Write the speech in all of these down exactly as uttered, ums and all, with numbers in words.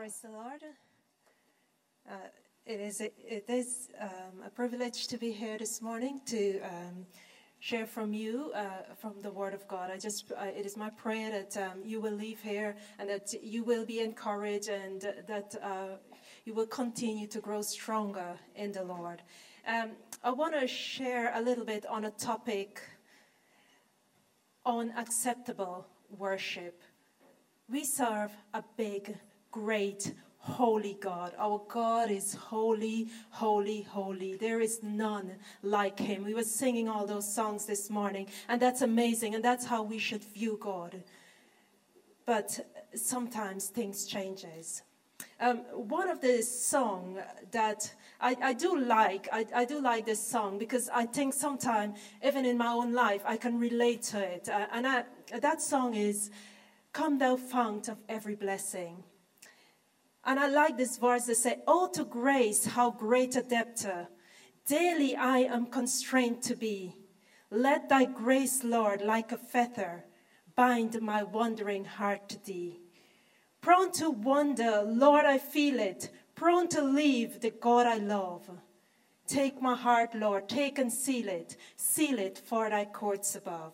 Praise the Lord. Uh, it is, a, it is um, a privilege to be here this morning to um, share from you, uh, from the Word of God. I just, uh, it is my prayer that um, you will leave here and that you will be encouraged and uh, that uh, you will continue to grow stronger in the Lord. Um, I want to share a little bit on a topic on acceptable worship. We serve a big, great, holy God. Our God is holy, holy, holy. There is none like him. We were singing all those songs this morning, and that's amazing, and that's how we should view God. But sometimes things changes. Um, one of the songs that I, I do like, I, I do like this song because I think sometimes, even in my own life, I can relate to it. Uh, and I, that song is, "Come thou fount of every blessing." And I like this verse that says, "Oh, to grace, how great a debtor, daily I am constrained to be. Let thy grace, Lord, like a fetter, bind my wandering heart to thee. Prone to wander, Lord, I feel it, prone to leave the God I love. Take my heart, Lord, take and seal it, seal it for thy courts above."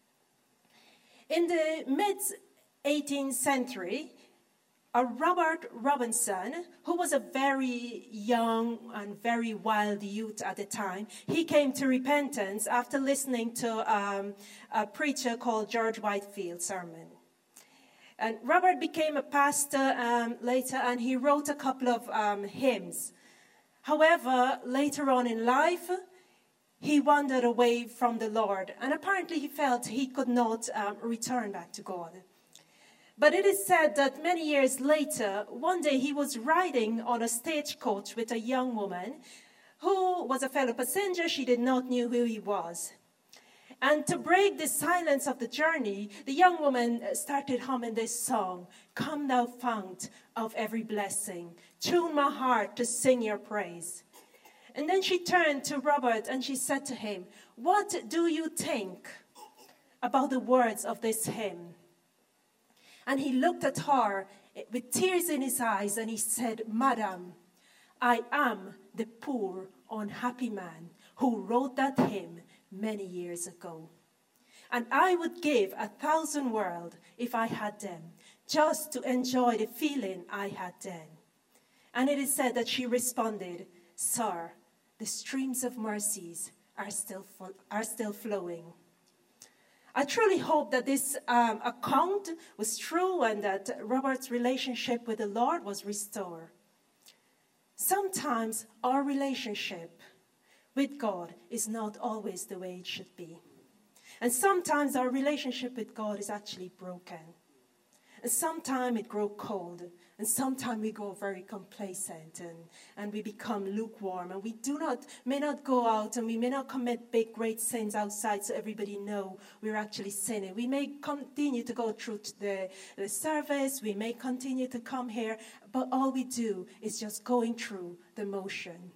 In the mid-eighteenth century, a Robert Robinson, who was a very young and very wild youth at the time, he came to repentance after listening to um, a preacher called George Whitefield's sermon. And Robert became a pastor um, later, and he wrote a couple of um, hymns. However, later on in life, he wandered away from the Lord, and apparently he felt he could not um, return back to God. But it is said that many years later, one day he was riding on a stagecoach with a young woman who was a fellow passenger. She did not know who he was. And to break the silence of the journey, the young woman started humming this song, "Come thou fount of every blessing, tune my heart to sing your praise." And then she turned to Robert and she said to him, "What do you think about the words of this hymn?" And he looked at her with tears in his eyes and he said, "Madam, I am the poor, unhappy man who wrote that hymn many years ago. And I would give a thousand worlds if I had them, just to enjoy the feeling I had then." And it is said that she responded, "Sir, the streams of mercies are still, fo- are still flowing." I truly hope that this um, account was true and that Robert's relationship with the Lord was restored. Sometimes our relationship with God is not always the way it should be. And sometimes our relationship with God is actually broken. And sometimes it grows cold. And sometimes we go very complacent and, and we become lukewarm. And we do not, may not go out and we may not commit big, great sins outside so everybody know we're actually sinning. We may continue to go through the, the service. We may continue to come here. But all we do is just going through the motion.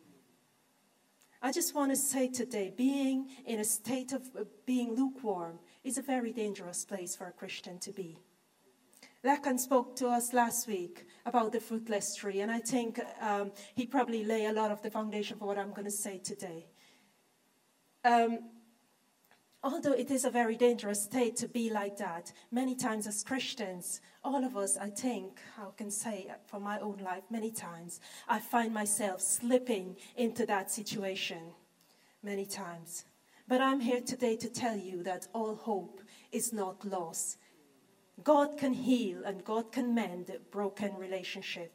I just want to say today, being in a state of uh, being lukewarm is a very dangerous place for a Christian to be. Lacan spoke to us last week about the fruitless tree, and I think um, he probably lay a lot of the foundation for what I'm going to say today. Um, although it is a very dangerous state to be like that, many times as Christians, all of us, I think, I can say for my own life, many times, I find myself slipping into that situation many times. But I'm here today to tell you that all hope is not lost. God can heal and God can mend a broken relationship.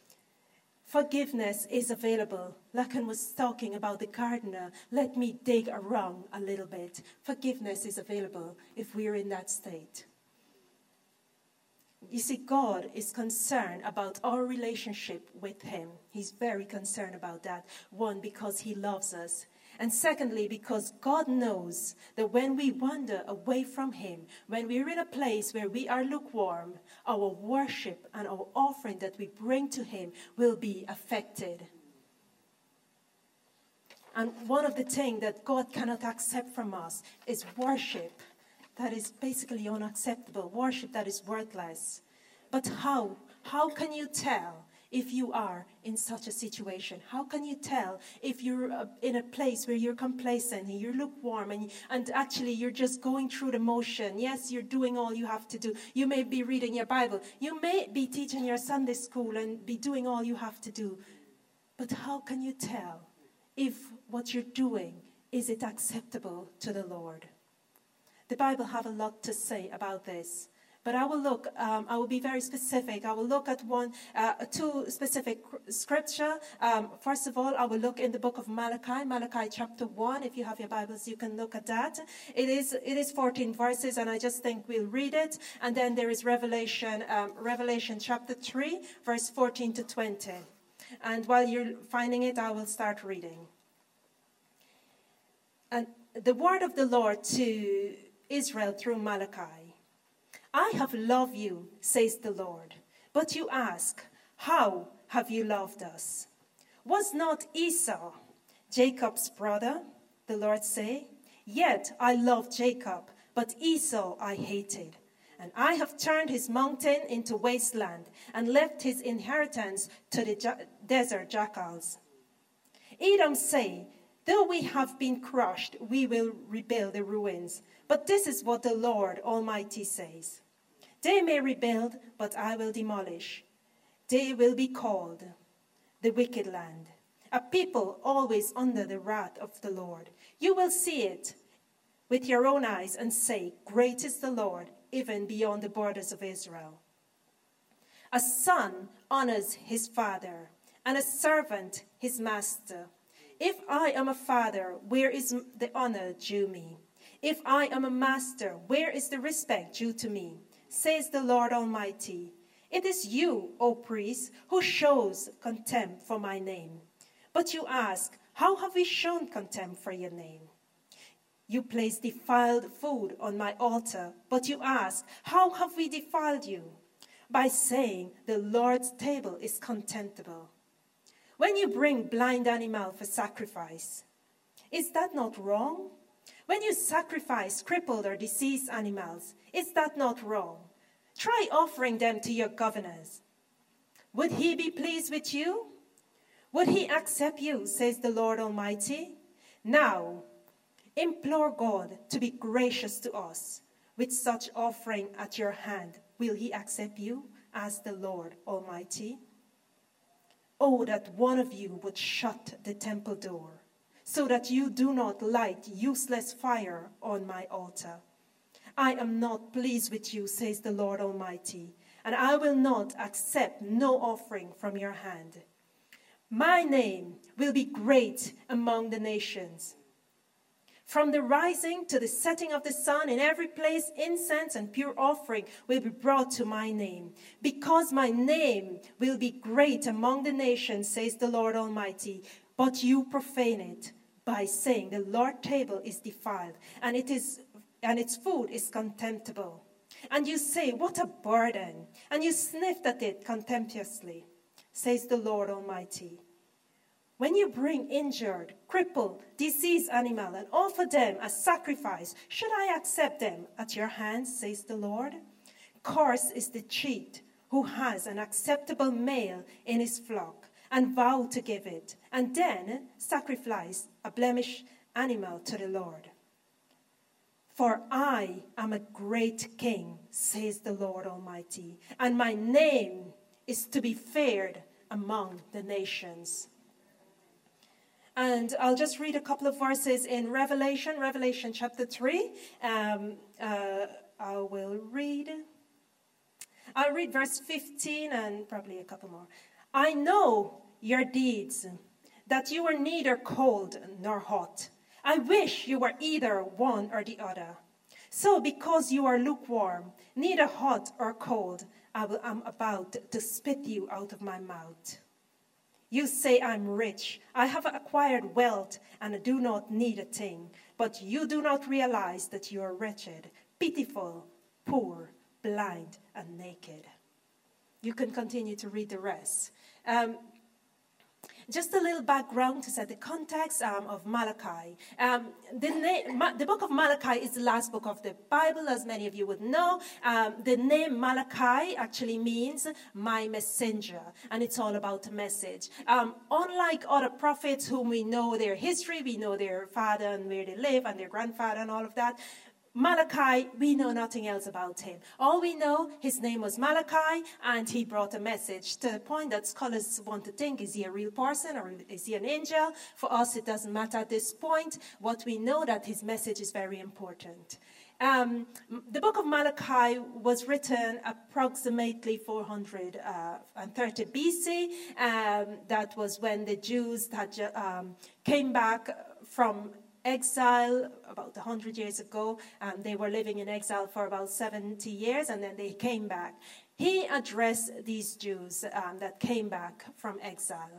Forgiveness is available. Lacan was talking about the gardener. Let me dig around a little bit. Forgiveness is available if we're in that state. You see, God is concerned about our relationship with him. He's very concerned about that. One, because he loves us. And secondly, because God knows that when we wander away from him, when we're in a place where we are lukewarm, our worship and our offering that we bring to him will be affected. And one of the things that God cannot accept from us is worship that is basically unacceptable, worship that is worthless. But how? How can you tell if you are in such a situation? How can you tell if you're uh, in a place where you're complacent and you're lukewarm and, and actually you're just going through the motion? Yes, you're doing all you have to do. You may be reading your Bible. You may be teaching your Sunday school and be doing all you have to do. But how can you tell if what you're doing, is it acceptable to the Lord? The Bible have a lot to say about this. But I will look, um, I will be very specific. I will look at one, uh, two specific scripture. Um, first of all, I will look in the book of Malachi, Malachi chapter one. If you have your Bibles, you can look at that. It is, it is fourteen verses, and I just think we'll read it. And then there is Revelation, um, Revelation chapter three, verse fourteen to twenty. And while you're finding it, I will start reading. And the word of the Lord to Israel through Malachi. I have loved you, says the Lord. But you ask, how have you loved us? Was not Esau Jacob's brother? The Lord say. Yet I loved Jacob, but Esau I hated. And I have turned his mountain into wasteland and left his inheritance to the ja- desert jackals. Edom say, though we have been crushed, we will rebuild the ruins. But this is what the Lord Almighty says. They may rebuild, but I will demolish. They will be called the wicked land, a people always under the wrath of the Lord. You will see it with your own eyes and say, great is the Lord, even beyond the borders of Israel. A son honors his father, and a servant his master. If I am a father, where is the honor due me? If I am a master, where is the respect due to me? Says the Lord Almighty. It is you, O priest, who shows contempt for my name. But you ask, how have we shown contempt for your name? You place defiled food on my altar, but you ask, how have we defiled you? By saying, the Lord's table is contemptible. When you bring blind animal for sacrifice, is that not wrong? When you sacrifice crippled or diseased animals, is that not wrong? Try offering them to your governors. Would he be pleased with you? Would he accept you, says the Lord Almighty? Now, implore God to be gracious to us. With such offering at your hand, will he accept you as the Lord Almighty? Oh, that one of you would shut the temple door, so that you do not light useless fire on my altar. I am not pleased with you, says the Lord Almighty, and I will not accept no offering from your hand. My name will be great among the nations. From the rising to the setting of the sun, in every place incense and pure offering will be brought to my name. Because my name will be great among the nations, says the Lord Almighty. But you profane it by saying the Lord's table is defiled, and it is and its food is contemptible. And you say, what a burden, and you sniffed at it contemptuously, says the Lord Almighty. When you bring injured, crippled, diseased animal and offer them as sacrifice, should I accept them at your hands, says the Lord? Cursed is the cheat who has an acceptable male in his flock and vow to give it, and then sacrifice a blemished animal to the Lord. For I am a great king, says the Lord Almighty, and my name is to be feared among the nations. And I'll just read a couple of verses in Revelation, Revelation chapter three. Um, uh, I will read. I'll read verse fifteen and probably a couple more. I know your deeds, that you are neither cold nor hot. I wish you were either one or the other. So because you are lukewarm, neither hot or cold, I will, am about to spit you out of my mouth. You say, I'm rich, I have acquired wealth, and I do not need a thing. But you do not realize that you are wretched, pitiful, poor, blind, and naked. You can continue to read the rest. Um, Just a little background to set the context um, of Malachi. Um, the, na- Ma- the book of Malachi is the last book of the Bible, as many of you would know. Um, the name Malachi actually means my messenger, and it's all about a message. Um, unlike other prophets whom we know their history, we know their father and where they live and their grandfather and all of that, Malachi, we know nothing else about him. All we know, his name was Malachi, and he brought a message to the point that scholars want to think, is he a real person or is he an angel? For us, it doesn't matter at this point. What we know that his message is very important. Um, the book of Malachi was written approximately four hundred thirty B C. Um, that was when the Jews had, um, came back from exile about one hundred years ago. Um, they were living in exile for about seventy years, and then they came back. He addressed these Jews um, that came back from exile.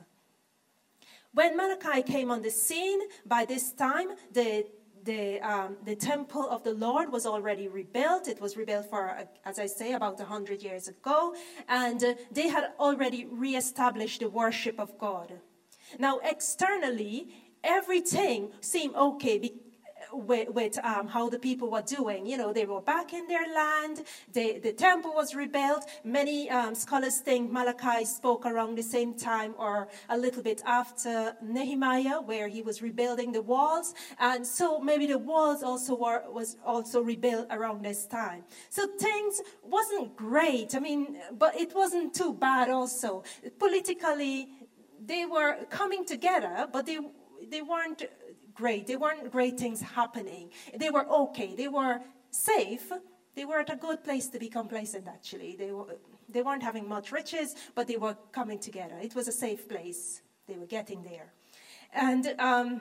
When Malachi came on the scene, by this time, the The, um, the temple of the Lord was already rebuilt. It was rebuilt for, uh, as I say, about one hundred years ago. And uh, they had already reestablished the worship of God. Now, externally, everything seemed okay be- with, with um, how the people were doing. You know, they were back in their land. They, the temple was rebuilt. Many um, scholars think Malachi spoke around the same time or a little bit after Nehemiah, where he was rebuilding the walls. And so maybe the walls also were was also rebuilt around this time. So things wasn't great. I mean, but it wasn't too bad also. Politically, they were coming together, but they they weren't great. There weren't great things happening. They were okay. They were safe. They were at a good place to be complacent, actually. They, were, they weren't having much riches, but they were coming together. It was a safe place. They were getting there. And um,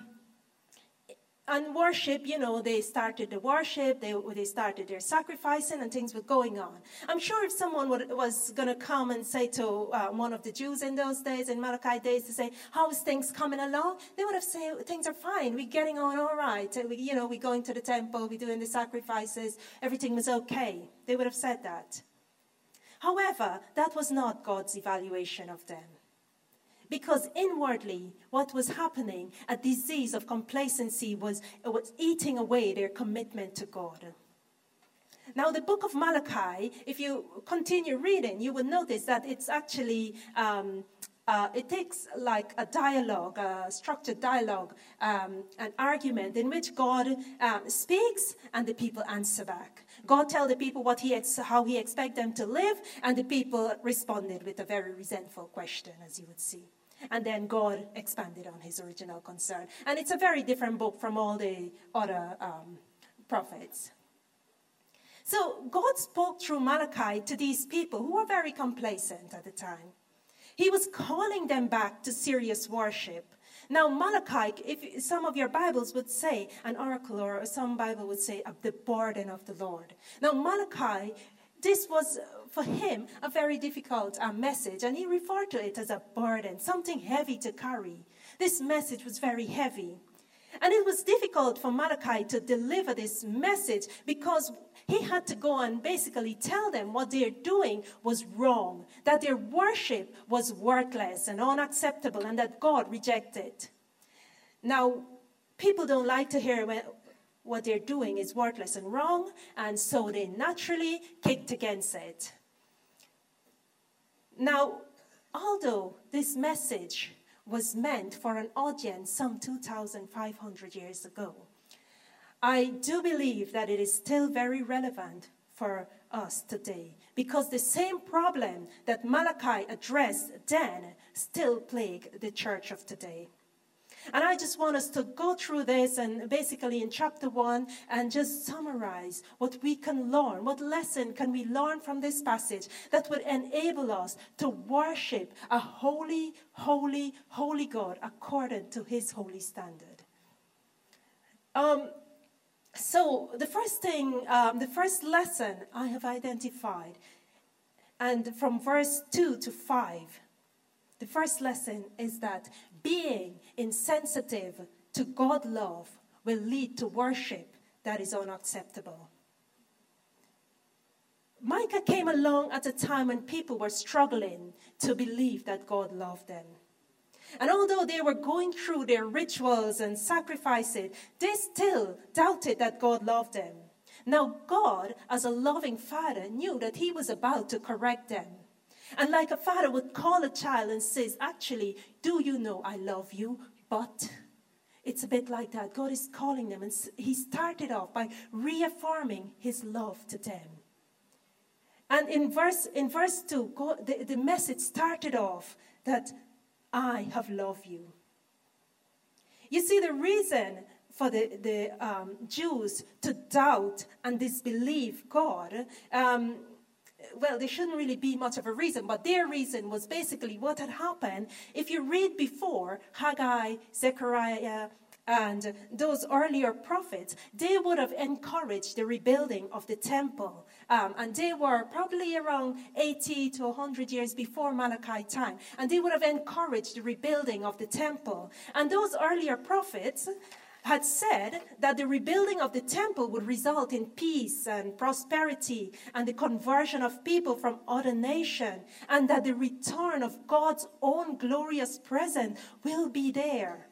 and worship, you know, they started the worship, they, they started their sacrificing, and things were going on. I'm sure if someone would, was going to come and say to uh, one of the Jews in those days, in Malachi days, to say, how is things coming along? They would have said, things are fine, we're getting on all right. We, you know, we're going to the temple, we're doing the sacrifices, everything was okay. They would have said that. However, that was not God's evaluation of them. Because inwardly, what was happening, a disease of complacency was, was eating away their commitment to God. Now, the book of Malachi, if you continue reading, you will notice that it's actually, um, uh, it takes like a dialogue, a structured dialogue, um, an argument in which God um, speaks and the people answer back. God tells the people what he ex- how he expects them to live, and the people responded with a very resentful question, as you would see. And then God expanded on his original concern. And it's a very different book from all the other um, prophets. So God spoke through Malachi to these people who were very complacent at the time. He was calling them back to serious worship. Now, Malachi, if some of your Bibles would say an oracle, or some Bible would say the burden of the Lord. Now, Malachi, this was, for him, a very difficult uh, message, and he referred to it as a burden, something heavy to carry. This message was very heavy. And it was difficult for Malachi to deliver this message because he had to go and basically tell them what they're doing was wrong, that their worship was worthless and unacceptable, and that God rejected. Now, people don't like to hear when what they're doing is worthless and wrong, and so they naturally kicked against it. Now, although this message was meant for an audience some two thousand five hundred years ago, I do believe that it is still very relevant for us today, because the same problem that Malachi addressed then still plague the church of today. And I just want us to go through this and basically in chapter one and just summarize what we can learn. What lesson can we learn from this passage that would enable us to worship a holy, holy, holy God according to his holy standard? Um, so the first thing, um, the first lesson I have identified, and from verse two to five, the first lesson is that being insensitive to God's love will lead to worship that is unacceptable. Micah came along at a time when people were struggling to believe that God loved them. And although they were going through their rituals and sacrifices, they still doubted that God loved them. Now, God, as a loving father, knew that he was about to correct them. And like a father would call a child and says, actually, do you know I love you? But it's a bit like that. God is calling them. And he started off by reaffirming his love to them. And in verse, in verse two, God, the, the message started off that I have loved you. You see, the reason for the, the um, Jews to doubt and disbelieve God, um, well, there shouldn't really be much of a reason, but their reason was basically what had happened. If you read before, Haggai, Zechariah, and those earlier prophets, they would have encouraged the rebuilding of the temple. Um, and they were probably around eighty to one hundred years before Malachi time. And they would have encouraged the rebuilding of the temple. And those earlier prophets had said that the rebuilding of the temple would result in peace and prosperity and the conversion of people from other nations, and that the return of God's own glorious presence will be there.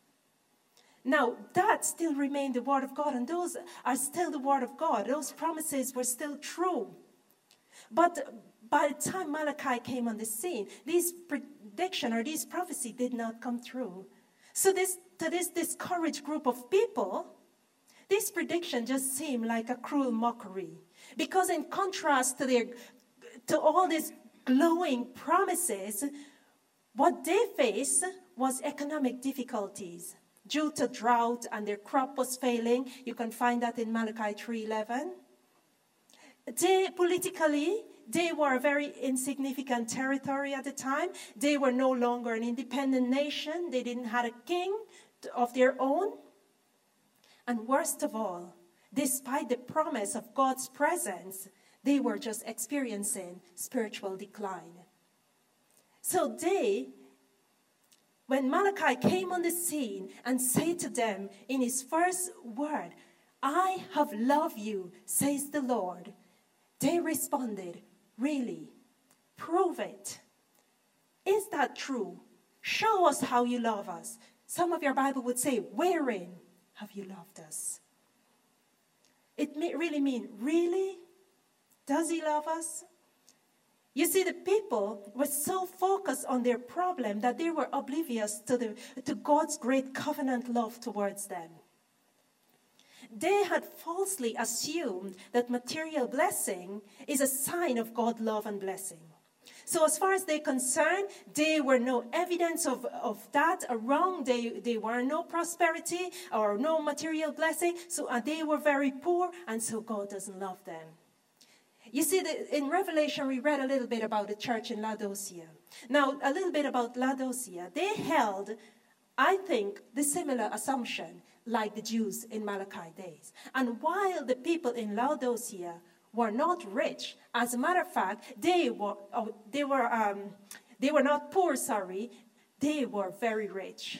Now, that still remained the word of God, and those are still the word of God. Those promises were still true. But by the time Malachi came on the scene, these prediction or these prophecy did not come true. So this to this discouraged group of people, this prediction just seemed like a cruel mockery. Because in contrast to their to all these glowing promises, what they faced was economic difficulties. Due to drought and their crop was failing. You can find that in Malachi three eleven. They, politically, they were a very insignificant territory at the time. They were no longer an independent nation. They didn't have a king of their own. And worst of all, despite the promise of God's presence, they were just experiencing spiritual decline. So they... When Malachi came on the scene and said to them in his first word, I have loved you, says the Lord, they responded, really? Prove it. Is that true? Show us how you love us. Some of your Bible would say, wherein have you loved us? It may really mean, really? Does he love us? You see, the people were so focused on their problem that they were oblivious to, the, to God's great covenant love towards them. They had falsely assumed that material blessing is a sign of God's love and blessing. So as far as they're concerned, there were no evidence of, of that around. They, they were no prosperity or no material blessing. So and they were very poor, and so God doesn't love them. You see, the, in Revelation, we read a little bit about the church in Laodicea. Now, a little bit about Laodicea. They held, I think, the similar assumption like the Jews in Malachi days. And while the people in Laodicea were not rich, as a matter of fact, they were, oh, they were, um, they were not poor, sorry, they were very rich.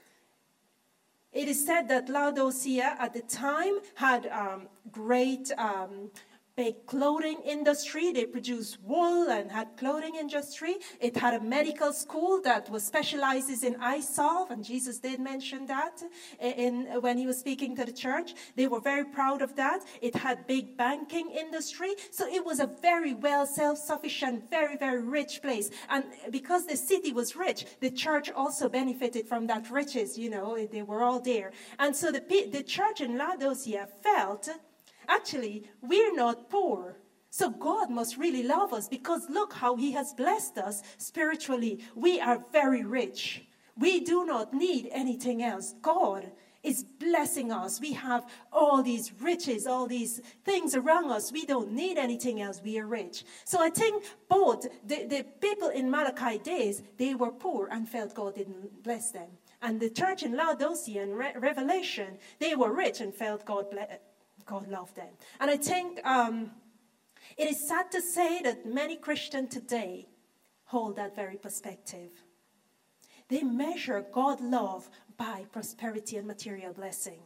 It is said that Laodicea at the time had um, great... Um, big clothing industry. They produced wool and had clothing industry. It had a medical school that was specializes in eye salve, and Jesus did mention that in, when he was speaking to the church. They were very proud of that. It had big banking industry. So it was a very well self-sufficient, very, very rich place. And because the city was rich, the church also benefited from that riches. You know, they were all there. And so the, the church in Laodicea felt, actually, we're not poor. So God must really love us because look how he has blessed us spiritually. We are very rich. We do not need anything else. God is blessing us. We have all these riches, all these things around us. We don't need anything else. We are rich. So I think both the, the people in Malachi days, they were poor and felt God didn't bless them. And the church in Laodicea and Re- Revelation, they were rich and felt God blessed. God loved them. And I think um, it is sad to say that many Christians today hold that very perspective. They measure God's love by prosperity and material blessing.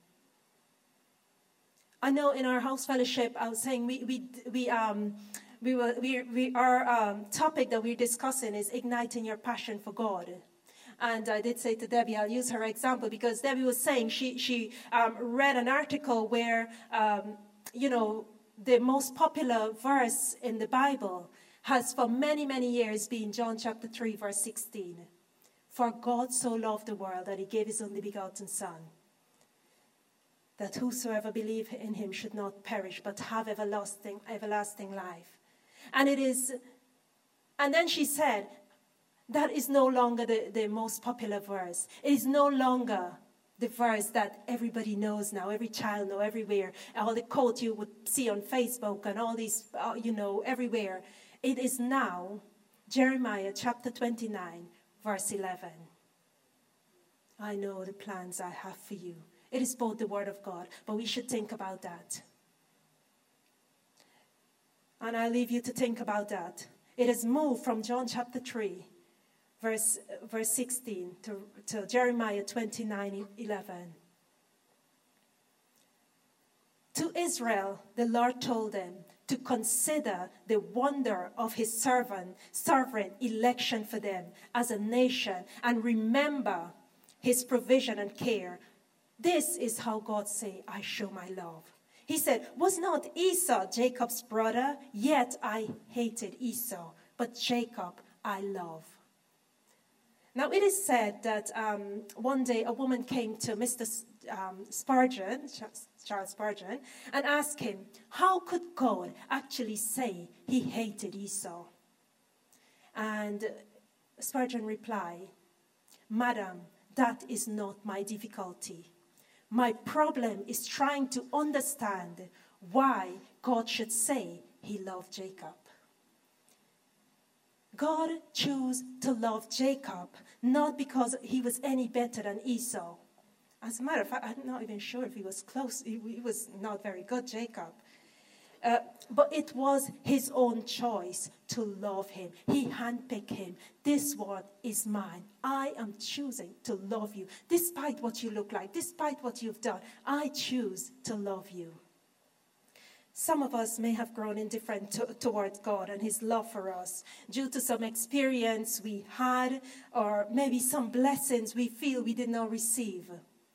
I know in our house fellowship, I was saying we we we um we were we we our um, topic that we're discussing is igniting your passion for God. And I did say to Debbie, I'll use her example, because Debbie was saying she, she um, read an article where, um, you know, the most popular verse in the Bible has for many, many years been John chapter three, verse sixteen. For God so loved the world that he gave his only begotten Son, that whosoever believe in him should not perish, but have everlasting, everlasting life. And it is, and then she said, that is no longer the, the most popular verse. It is no longer the verse that everybody knows now, every child knows everywhere. All the quote you would see on Facebook and all these, uh, you know, everywhere. It is now Jeremiah chapter twenty-nine, verse eleven. I know the plans I have for you. It is both the word of God, but we should think about that. And I leave you to think about that. It has moved from John chapter three, verse, verse sixteen, to, to Jeremiah twenty-nine, eleven. To Israel, the Lord told them to consider the wonder of his servant, sovereign election for them as a nation, and remember his provision and care. This is how God say, I show my love. He said, was not Esau Jacob's brother? Yet I hated Esau, but Jacob I love. Now it is said that um, one day a woman came to Mister S- um, Spurgeon, Charles Spurgeon, and asked him, how could God actually say he hated Esau? And Spurgeon replied, Madam, that is not my difficulty. My problem is trying to understand why God should say he loved Jacob. God chose to love Jacob, not because he was any better than Esau. As a matter of fact, I'm not even sure if he was close. He, he was not very good, Jacob. Uh, but it was his own choice to love him. He handpicked him. This one is mine. I am choosing to love you. Despite what you look like, despite what you've done, I choose to love you. Some of us may have grown indifferent to, towards God and his love for us due to some experience we had, or maybe some blessings we feel we did not receive.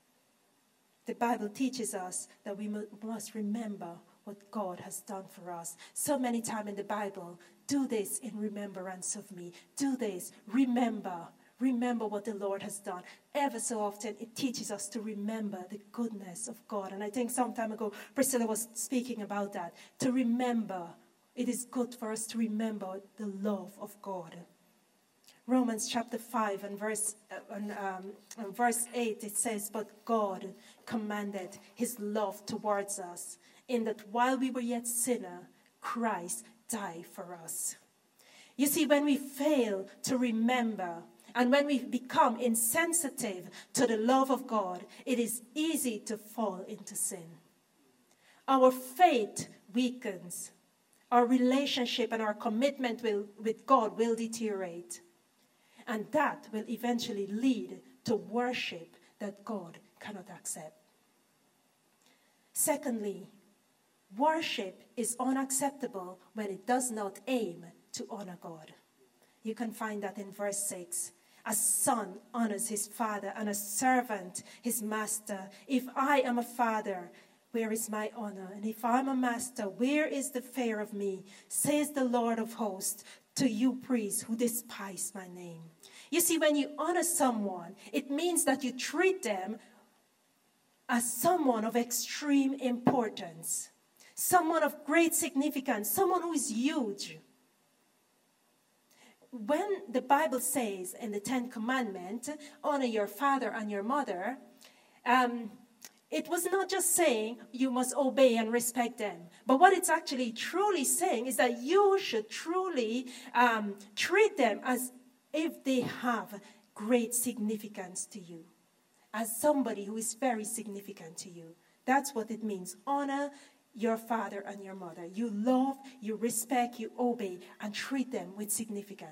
The Bible teaches us that we must remember what God has done for us. So many times in the Bible, do this in remembrance of me. Do this, remember. Remember what the Lord has done. Ever so often, it teaches us to remember the goodness of God. And I think some time ago, Priscilla was speaking about that. To remember, it is good for us to remember the love of God. Romans chapter five and verse, uh, and, um, and verse eight, it says, but God commanded his love towards us, in that while we were yet sinners, Christ died for us. You see, when we fail to remember, and when we become insensitive to the love of God, it is easy to fall into sin. Our faith weakens. Our relationship and our commitment will, with God will deteriorate. And that will eventually lead to worship that God cannot accept. Secondly, worship is unacceptable when it does not aim to honor God. You can find that in verse six. A son honors his father, and a servant his master. If I am a father, where is my honor? And if I'm a master, where is the fear of me? Says the Lord of hosts to you priests who despise my name. You see, when you honor someone, it means that you treat them as someone of extreme importance, someone of great significance, someone who is huge. When the Bible says in the Ten Commandments, honor your father and your mother, um, it was not just saying you must obey and respect them. But what it's actually truly saying is that you should truly um, treat them as if they have great significance to you, as somebody who is very significant to you. That's what it means. Honor your father and your mother. You love, you respect, you obey, and treat them with significance.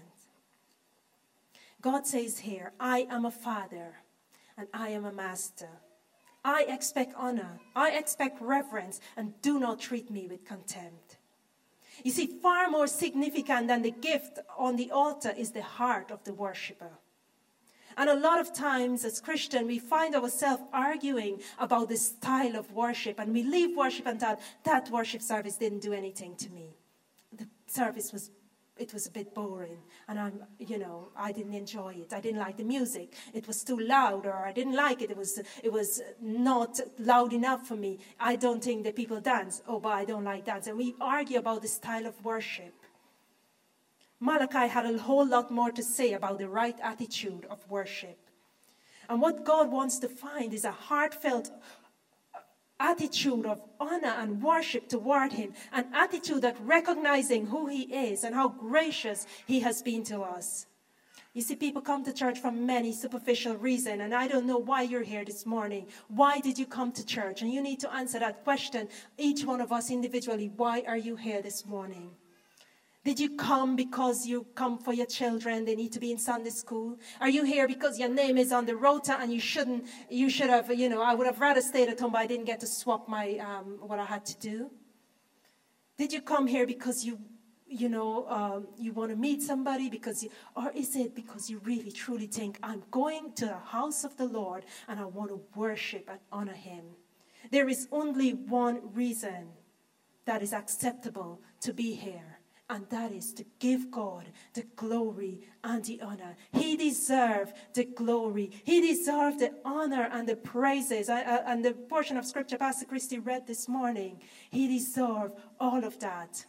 God says here, I am a father and I am a master. I expect honor. I expect reverence, and do not treat me with contempt. You see, far more significant than the gift on the altar is the heart of the worshiper. And a lot of times as Christians, we find ourselves arguing about the style of worship. And we leave worship and thought, that worship service didn't do anything to me. The service was, it was a bit boring. And I'm, you know, I didn't enjoy it. I didn't like the music. It was too loud, or I didn't like it. It was, it was not loud enough for me. I don't think that people dance. Oh, but I don't like dance. And we argue about the style of worship. Malachi had a whole lot more to say about the right attitude of worship. And what God wants to find is a heartfelt attitude of honor and worship toward him. An attitude that recognizing who he is and how gracious he has been to us. You see, people come to church for many superficial reasons, and I don't know why you're here this morning. Why did you come to church? And you need to answer that question, each one of us individually. Why are you here this morning? Did you come because you come for your children? They need to be in Sunday school. Are you here because your name is on the rota and you shouldn't, you should have, you know, I would have rather stayed at home, but I didn't get to swap my, um, what I had to do? Did you come here because you, you know, um, you want to meet somebody? Because you, or is it because you really, truly think, I'm going to the house of the Lord and I want to worship and honor him? There is only one reason that is acceptable to be here. And that is to give God the glory and the honor. He deserves the glory. He deserves the honor and the praises. I, I, and the portion of scripture Pastor Christy read this morning, he deserves all of that.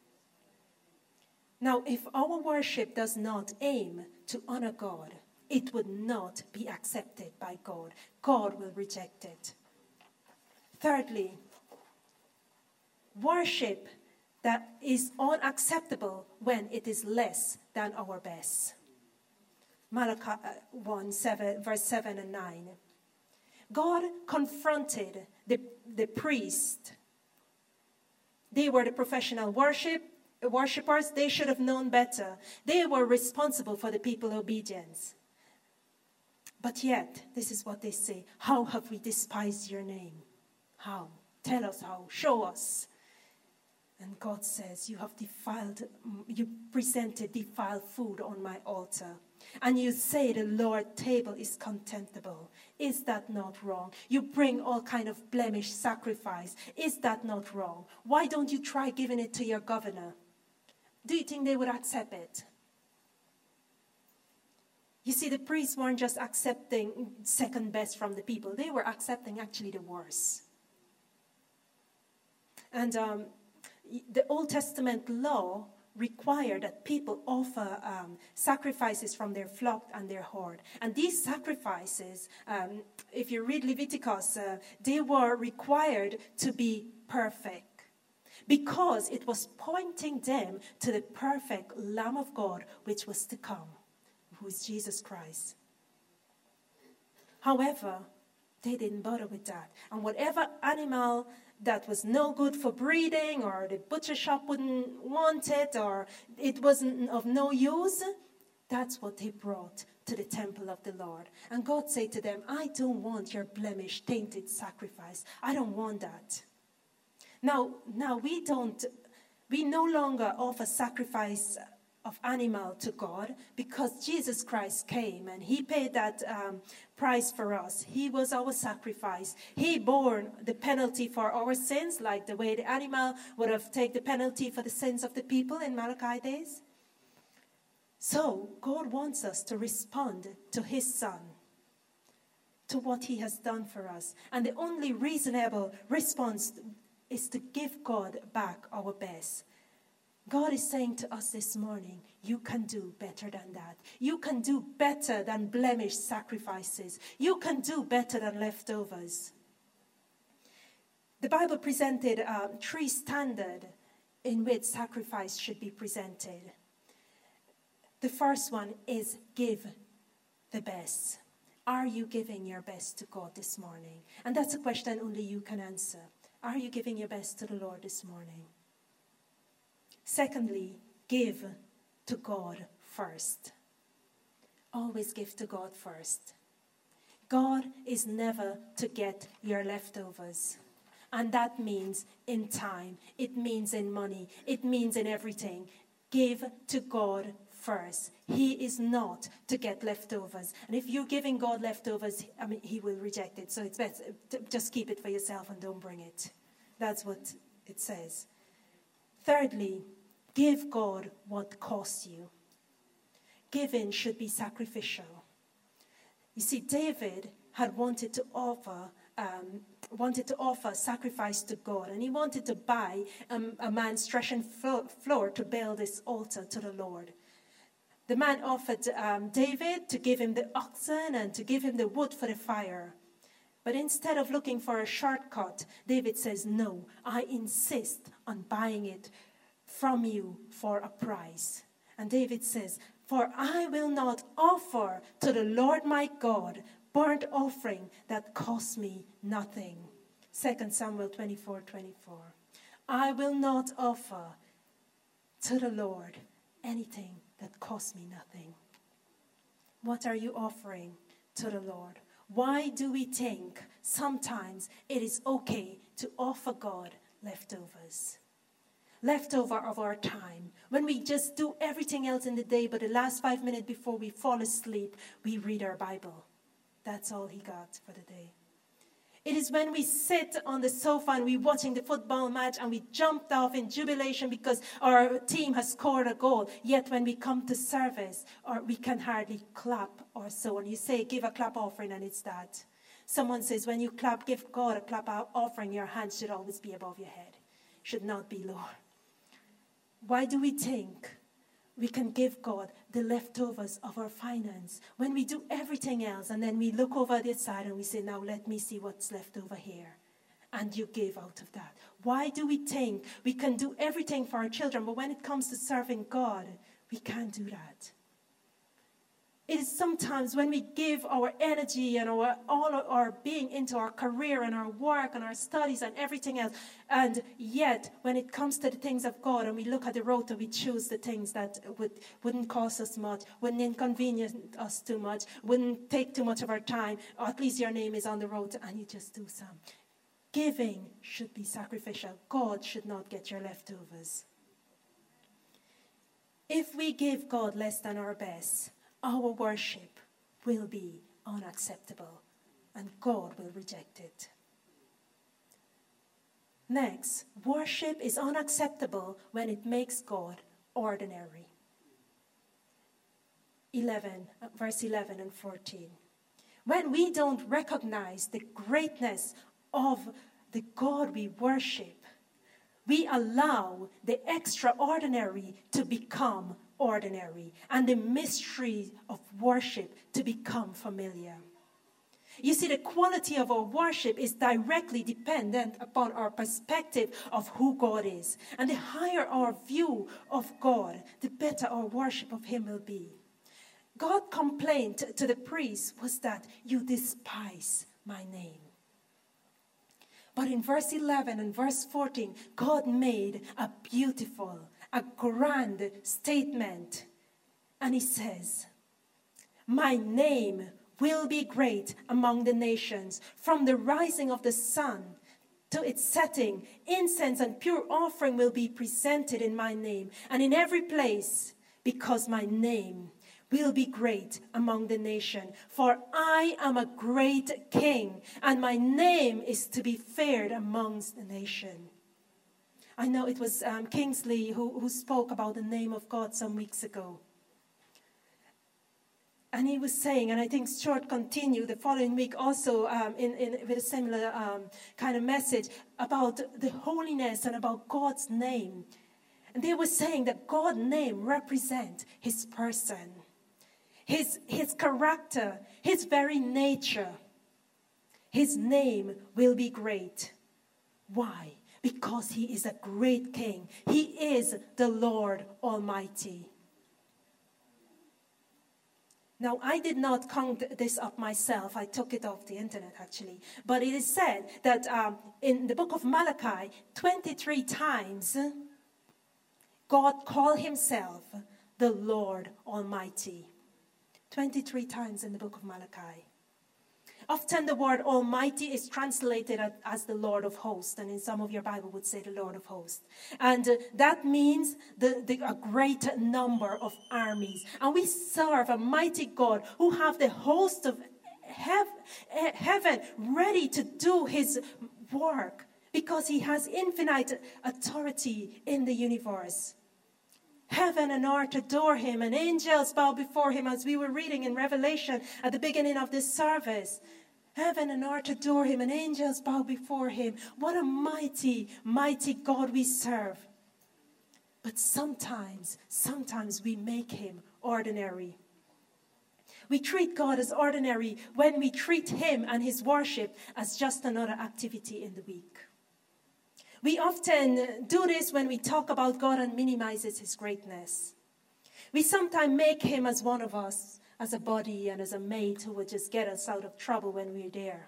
Now, if our worship does not aim to honor God, it would not be accepted by God. God will reject it. Thirdly, worship that is unacceptable when it is less than our best. Malachi one, seven, verse seven and nine. God confronted the, the priest. They were the professional worship, worshipers. They should have known better. They were responsible for the people's obedience. But yet, this is what they say. How have we despised your name? How? Tell us how. Show us. And God says, you have defiled, you presented defiled food on my altar. And you say the Lord's table is contemptible. Is that not wrong? You bring all kind of blemish sacrifice. Is that not wrong? Why don't you try giving it to your governor? Do you think they would accept it? You see, the priests weren't just accepting second best from the people. They were accepting actually the worst. And um, the Old Testament law required that people offer um, sacrifices from their flock and their herd. And these sacrifices, um, if you read Leviticus, uh, they were required to be perfect, because it was pointing them to the perfect Lamb of God, which was to come, who is Jesus Christ. However, they didn't bother with that. And whatever animal that was no good for breeding, or the butcher shop wouldn't want it, or it wasn't of no use, that's what they brought to the temple of the Lord. And God said to them, I don't want your blemish, tainted sacrifice. I don't want that. Now, now we don't, we no longer offer sacrifice of animal to God, because Jesus Christ came and he paid that um, price for us. He was our sacrifice. He bore the penalty for our sins, like the way the animal would have taken the penalty for the sins of the people in Malachi days. So God wants us to respond to his Son, to what he has done for us. And the only reasonable response is to give God back our best. God is saying to us this morning, you can do better than that. You can do better than blemished sacrifices. You can do better than leftovers. The Bible presented um, three standards in which sacrifice should be presented. The first one is give the best. Are you giving your best to God this morning? And that's a question only you can answer. Are you giving your best to the Lord this morning? Secondly, give to God first. Always give to God first. God is never to get your leftovers. And that means in time. It means in money. It means in everything. Give to God first. He is not to get leftovers. And if you're giving God leftovers, I mean, he will reject it. So it's better to just keep it for yourself and don't bring it. That's what it says. Thirdly, give God what costs you. Giving should be sacrificial. You see, David had wanted to offer um, wanted to offer sacrifice to God, and he wanted to buy um, a man's threshing floor to build this altar to the Lord. The man offered um, David to give him the oxen and to give him the wood for the fire. But instead of looking for a shortcut, David says, no, I insist on buying it from you for a price. And David says, for I will not offer to the Lord my God burnt offering that costs me nothing. Second Samuel twenty-four twenty-four. I will not offer to the Lord anything that costs me nothing. What are you offering to the Lord? Why do we think sometimes it is okay to offer God leftovers? Leftover of our time. When we just do everything else in the day, but the last five minutes before we fall asleep, we read our Bible. That's all he got for the day. It is when we sit on the sofa and we're watching the football match and we jumped off in jubilation because our team has scored a goal. Yet when we come to service, or we can hardly clap or so. And you say, give a clap offering, and it's that. Someone says, when you clap, give God a clap offering, your hands should always be above your head. Should not be lower. Why do we think we can give God the leftovers of our finance when we do everything else, and then we look over the side and we say, now let me see what's left over here, and you give out of that? Why do we think we can do everything for our children, but when it comes to serving God, we can't do that? It is sometimes when we give our energy and our, all our being into our career and our work and our studies and everything else, and yet when it comes to the things of God and we look at the road, we choose the things that would, wouldn't cost us much, wouldn't inconvenience us too much, wouldn't take too much of our time, or at least your name is on the road, and you just do some. Giving should be sacrificial. God should not get your leftovers. If we give God less than our best, our worship will be unacceptable, and God will reject it. Next, worship is unacceptable when it makes God ordinary. eleven, verse eleven and fourteen. When we don't recognize the greatness of the God we worship, we allow the extraordinary to become ordinary, and the mystery of worship to become familiar. You see, the quality of our worship is directly dependent upon our perspective of who God is. And the higher our view of God, the better our worship of him will be. God's complaint to the priest was that you despise my name. But in verse eleven and verse fourteen, God made a beautiful, a grand statement. And he says, my name will be great among the nations. From the rising of the sun to its setting, incense and pure offering will be presented in my name, and in every place, because my name will be great among the nation. For I am a great king, and my name is to be feared amongst the nation. I know it was um, Kingsley who, who spoke about the name of God some weeks ago. And he was saying, and I think Stuart continued the following week also um, in, in, with a similar um, kind of message about the holiness and about God's name. And they were saying that God's name represents his person, his, his character, his very nature. His name will be great. Why? Because he is a great king. He is the Lord Almighty. Now, I did not count this up myself. I took it off the internet, actually. But it is said that um, in the book of Malachi, twenty-three times, God called himself the Lord Almighty. twenty-three times in the book of Malachi. Often the word Almighty is translated as the Lord of hosts, and in some of your Bible would say the Lord of hosts. And uh, that means the, the, a great number of armies. And we serve a mighty God who have the host of hev- heaven ready to do his work because he has infinite authority in the universe. Heaven and earth adore him, and angels bow before him, as we were reading in Revelation at the beginning of this service. Heaven and earth adore him, and angels bow before him. What a mighty, mighty God we serve. But sometimes, sometimes we make him ordinary. We treat God as ordinary when we treat him and his worship as just another activity in the week. We often do this when we talk about God and minimizes his greatness. We sometimes make him as one of us, as a buddy and as a mate who would just get us out of trouble when we're there.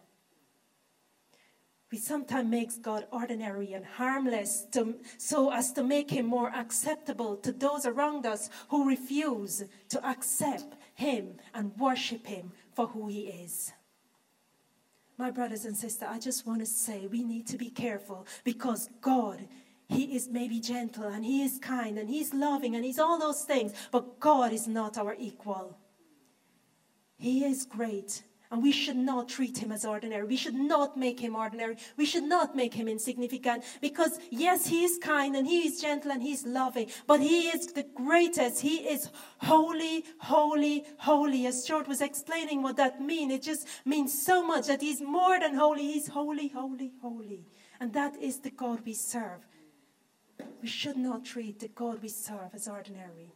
We sometimes make God ordinary and harmless to, so as to make him more acceptable to those around us who refuse to accept him and worship him for who he is. My brothers and sisters, I just want to say we need to be careful because God, he is maybe gentle and he is kind and he's loving and he's all those things, but God is not our equal. He is great, and we should not treat him as ordinary. We should not make him ordinary. We should not make him insignificant because, yes, he is kind and he is gentle and he's loving, but he is the greatest. He is holy, holy, holy. As Stuart was explaining what that means, it just means so much that he's more than holy. He's holy, holy, holy. And that is the God we serve. We should not treat the God we serve as ordinary.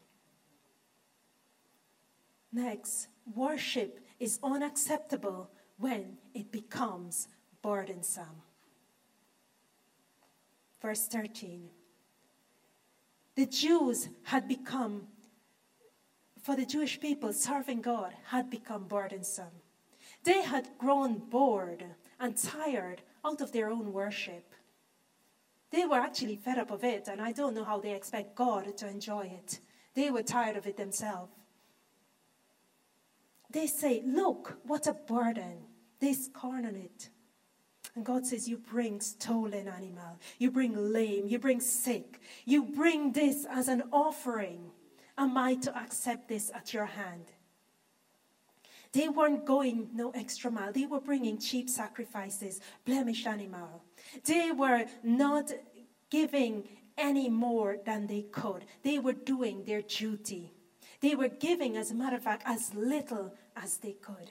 Next, worship is unacceptable when it becomes burdensome. Verse thirteen. The Jews had become, for the Jewish people, serving God had become burdensome. They had grown bored and tired out of their own worship. They were actually fed up of it, and I don't know how they expect God to enjoy it. They were tired of it themselves. They say, look, what a burden. They scorn on it. And God says, you bring stolen animal. You bring lame. You bring sick. You bring this as an offering. Am I to accept this at your hand? They weren't going no extra mile. They were bringing cheap sacrifices, blemished animal. They were not giving any more than they could. They were doing their duty. They were giving, as a matter of fact, as little as they could.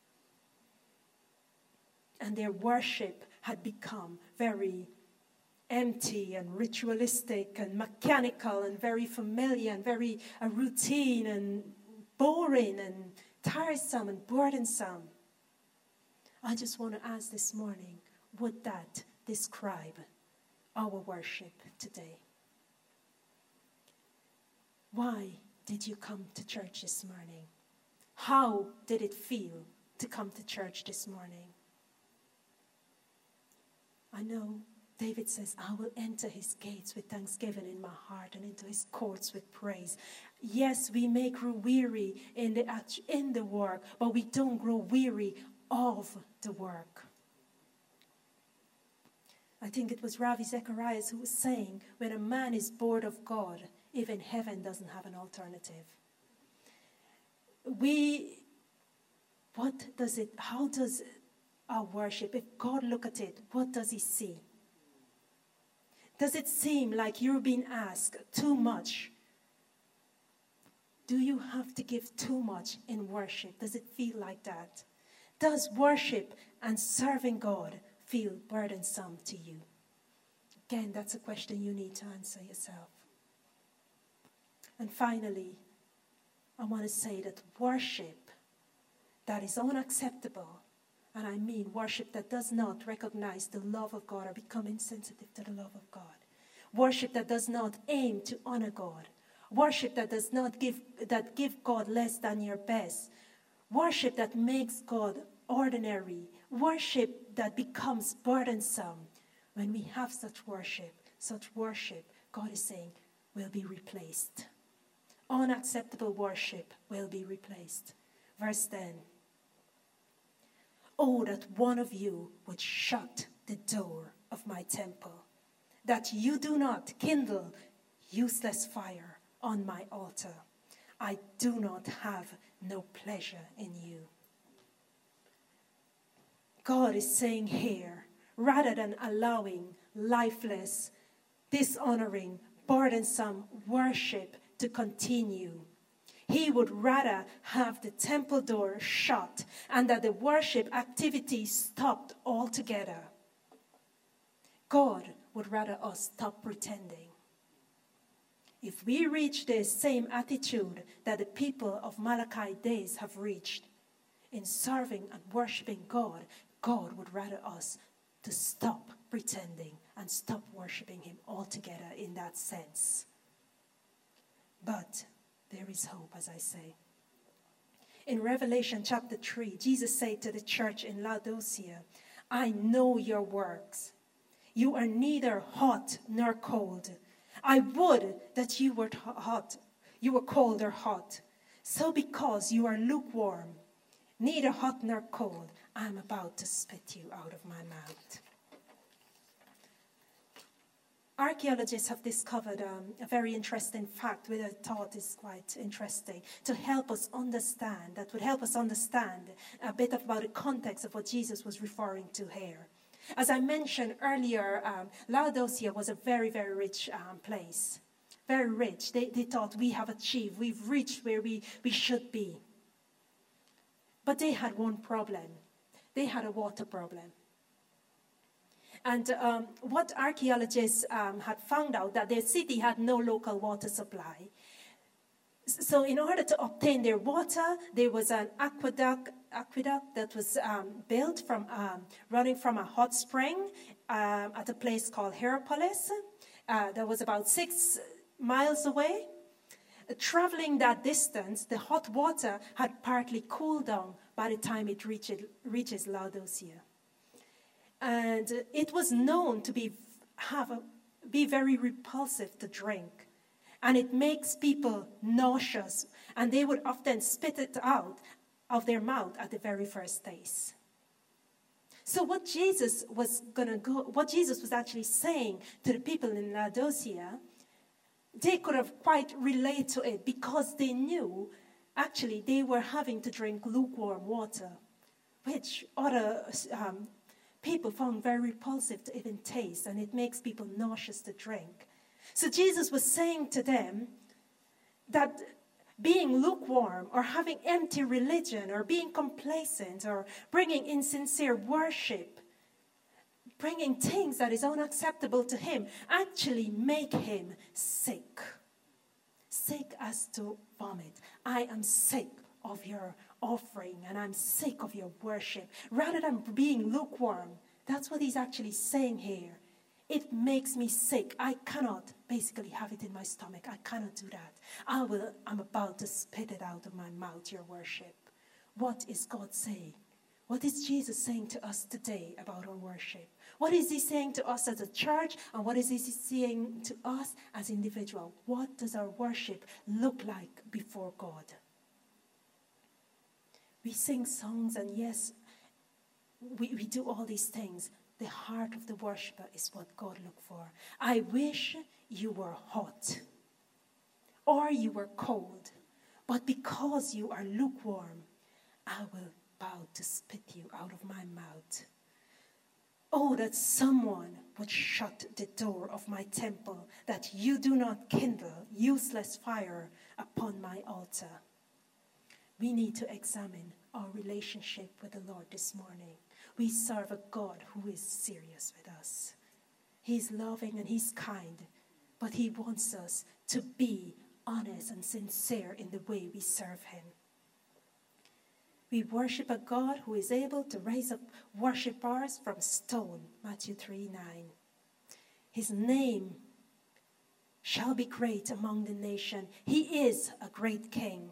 And their worship had become very empty and ritualistic and mechanical and very familiar and very uh, routine and boring and tiresome and burdensome. I just want to ask this morning, would that describe our worship today? Why did you come to church this morning? How did it feel to come to church this morning? I know David says, I will enter his gates with thanksgiving in my heart and into his courts with praise. Yes, we may grow weary in the, in the work, but we don't grow weary of the work. I think it was Ravi Zacharias who was saying, when a man is bored of God, even heaven doesn't have an alternative. We, what does it, how does our worship, if God look at it, what does he see? Does it seem like you're being asked too much? Do you have to give too much in worship? Does it feel like that? Does worship and serving God feel burdensome to you? Again, that's a question you need to answer yourself. And finally, I want to say that worship that is unacceptable, and I mean worship that does not recognize the love of God or become insensitive to the love of God. Worship that does not aim to honor God. Worship that does not give, that give God less than your best. Worship that makes God ordinary. Worship that becomes burdensome. When we have such worship, such worship, God is saying, will be replaced. Unacceptable worship will be replaced. Verse ten. Oh, that one of you would shut the door of my temple, that you do not kindle useless fire on my altar. I do not have no pleasure in you. God is saying here, rather than allowing lifeless, dishonoring, burdensome worship to continue, he would rather have the temple door shut and that the worship activity stopped altogether. God would rather us stop pretending. If we reach the same attitude that the people of Malachi days have reached in serving and worshiping God, God would rather us to stop pretending and stop worshiping him altogether in that sense. But there is hope, as I say. In Revelation chapter three, Jesus said to the church in Laodicea, I know your works. You are neither hot nor cold. I would that you were hot, you were cold or hot. So because you are lukewarm, neither hot nor cold, I am about to spit you out of my mouth. Archaeologists have discovered um, a very interesting fact, which I thought is quite interesting, to help us understand, that would help us understand a bit about the context of what Jesus was referring to here. As I mentioned earlier, um, Laodicea was a very, very rich um, place. Very rich. They, they thought, we have achieved, we've reached where we, we should be. But they had one problem. They had a water problem. And um, what archaeologists um, had found out, that their city had no local water supply. So in order to obtain their water, there was an aqueduct, aqueduct that was um, built from um, running from a hot spring um, at a place called Hierapolis. Uh, that was about six miles away. Uh, traveling that distance, the hot water had partly cooled down by the time it reached, reaches Laodicea. And it was known to be, have a, be very repulsive to drink. And it makes people nauseous. And they would often spit it out of their mouth at the very first taste. So what Jesus was going to go, what Jesus was actually saying to the people in Laodicea, they could have quite related to it because they knew actually they were having to drink lukewarm water, which other um, people found very repulsive to even taste, and it makes people nauseous to drink. So Jesus was saying to them that being lukewarm or having empty religion or being complacent or bringing insincere worship, bringing things that is unacceptable to him, actually make him sick. Sick as to vomit. I am sick of your offering and I'm sick of your worship. Rather than being lukewarm, that's what he's actually saying here. It makes me sick. I cannot basically have it in my stomach. I cannot do that. I will, I'm about to spit it out of my mouth, your worship. What is God saying? What is Jesus saying to us today about our worship? What is he saying to us as a church? And what is he saying to us as individuals? What does our worship look like before God? We sing songs, and yes, we, we do all these things. The heart of the worshiper is what God looks for. I wish you were hot or you were cold, but because you are lukewarm, I will bow to spit you out of my mouth. Oh, that someone would shut the door of my temple, that you do not kindle useless fire upon my altar. We need to examine our relationship with the Lord this morning. We serve a God who is serious with us. He's loving and he's kind, but he wants us to be honest and sincere in the way we serve him. We worship a God who is able to raise up worshipers from stone, Matthew three nine. His name shall be great among the nation. He is a great king.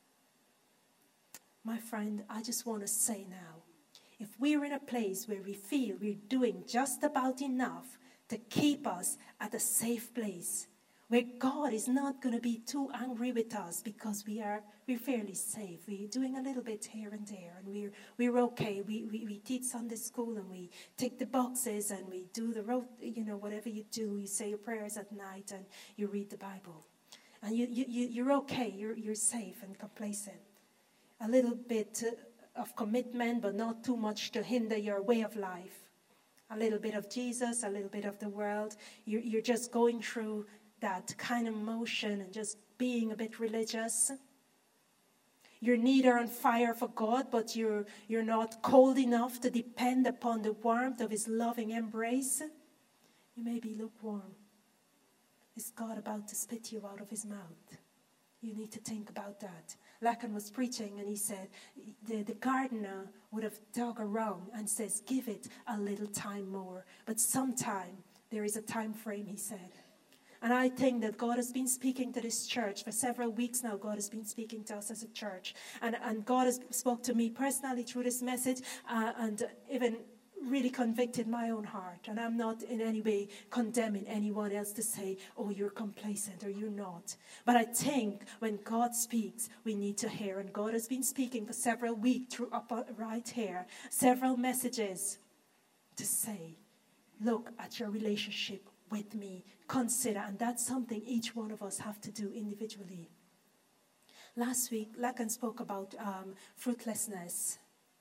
My friend, I just want to say now, if we're in a place where we feel we're doing just about enough to keep us at a safe place, where God is not going to be too angry with us because we are we're fairly safe. We're doing a little bit here and there, and we're we're okay. We we, we teach Sunday school, and we tick the boxes, and we do the road. You know, whatever you do, you say your prayers at night, and you read the Bible, and you you, you you're okay. You're you're safe and complacent. A little bit of commitment, but not too much to hinder your way of life. A little bit of Jesus, a little bit of the world. You're, you're just going through that kind of motion and just being a bit religious. You're neither on fire for God, but you're, you're not cold enough to depend upon the warmth of his loving embrace. You may be lukewarm. Is God about to spit you out of his mouth? You need to think about that. Lacan was preaching and he said the, the gardener would have dug around and says, give it a little time more. But sometime there is a time frame, he said. And I think that God has been speaking to this church for several weeks now. God has been speaking to us as a church. And, and God has spoke to me personally through this message uh, and even really convicted my own heart. And I'm not in any way condemning anyone else to say, oh, you're complacent or you're not. But I think when God speaks, we need to hear. And God has been speaking for several weeks through up right here, several messages to say, look at your relationship with me. Consider. And that's something each one of us have to do individually. Last week, Lacan spoke about um, fruitlessness.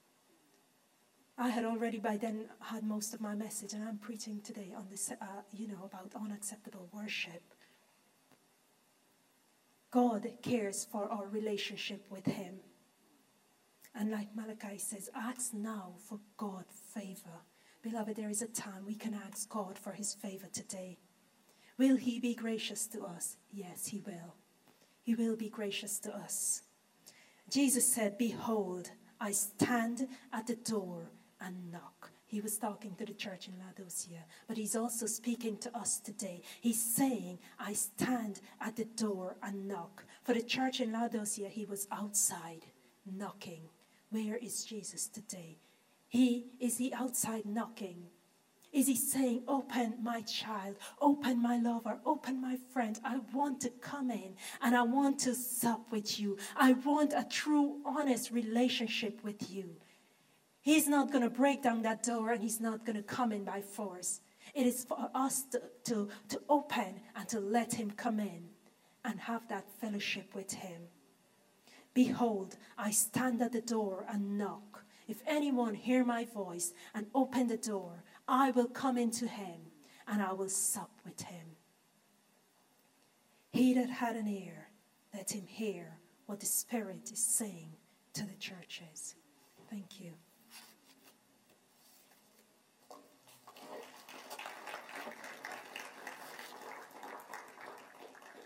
I had already by then had most of my message, and I'm preaching today on this, uh, you know, about unacceptable worship. God cares for our relationship with him. And like Malachi says, ask now for God's favor. Beloved, there is a time we can ask God for his favor today. Will he be gracious to us? Yes, he will. He will be gracious to us. Jesus said, behold, I stand at the door and knock. He was talking to the church in Laodicea, but he's also speaking to us today. He's saying, I stand at the door and knock. For the church in Laodicea, he was outside knocking. Where is Jesus today? He is he outside knocking. Is he saying, open my child, open my lover, open my friend. I want to come in and I want to sup with you. I want a true, honest relationship with you. He's not going to break down that door and he's not going to come in by force. It is for us to, to, to open and to let him come in and have that fellowship with him. Behold, I stand at the door and knock. If anyone hear my voice and open the door, I will come into him and I will sup with him. He that had an ear, let him hear what the Spirit is saying to the churches. Thank you.